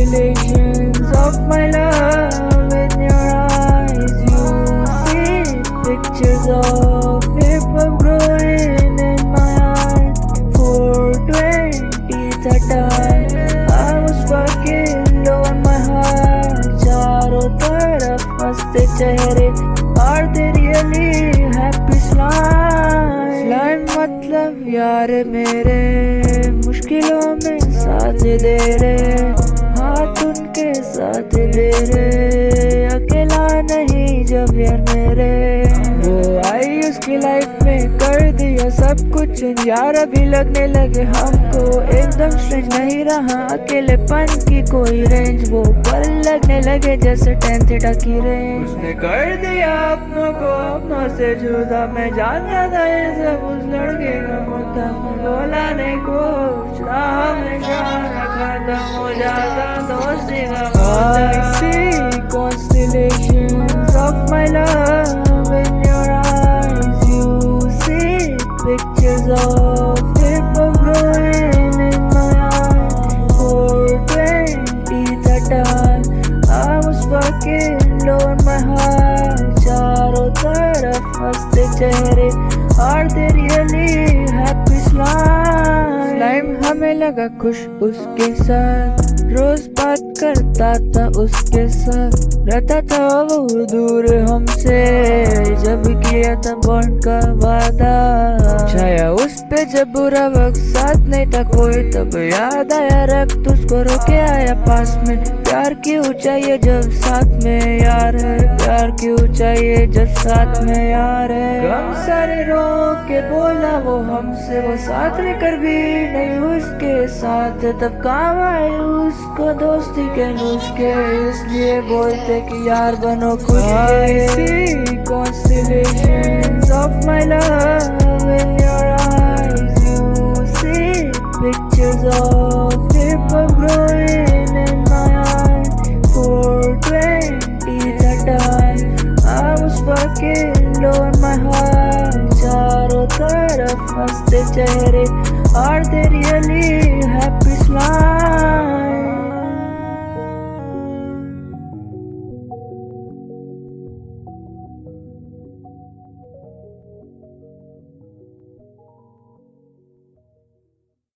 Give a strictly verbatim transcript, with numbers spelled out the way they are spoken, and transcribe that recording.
constellations of my love in your eyes. You see pictures of hip hop growing in my eyes. four twenty the time, I was fucking low on my heart. चारों तरफ हंसते चेहरे, are they really happy? slime slime मतलब यार मेरे, मुश्किलों में साथ दे रहे, हाथ उनके साथ दे रहे, अकेला नहीं जब यार मेरे। वो आई उसकी लाइफ में कर दिया सब कुछ, यार अभी लगने लगे हमको एकदम स्ट्रेंज, नहीं रहा अकेलेपन की कोई रेंज, वो पल लगने लगे जैसे टेंथ टकी रेंज। उसने कर दिया अपनों को अपनों से जुदा, मैं जानता था ये सब उस लड़के का मुद्दा, बोला नहीं कुछ, राह में जाना खत्म हो जाता दोस्ती का मुद्दा। I see constellations of my love in your eyes. You see pictures of hip-hop growing in my eyes. four twenty the time, I was fucking low on my heart. चारों तरफ हंसते चेहरे, are they really happy? slime slime हमें लगा खुश उसके साथ, रोज बात करता था उसके साथ, रहता था वो दूर हमसे, जब किया था बॉन्ड का वादा। छाया उस पे जब बुरा वक्त, साथ नहीं था कोई तब याद आया, रक्त उसको रोके आया पास में। प्यार क्यों चाहिए जब साथ में यार है, प्यार क्यों चाहिए जब साथ में यार है। गम सारे रो के बोला वो हमसे, वो साथ लेकर भी नहीं उसके साथ, तब काम आए उसको दोस्ती के नुस्खे, इसलिए बोलते कि यार बनो खुद। I see constellations of my love in your eyes. You see pictures of hip-hop growing in my eyes. four twenty the time, I was fucking low on my heart. चारों तरफ हंसते चेहरे, are they really happy? slime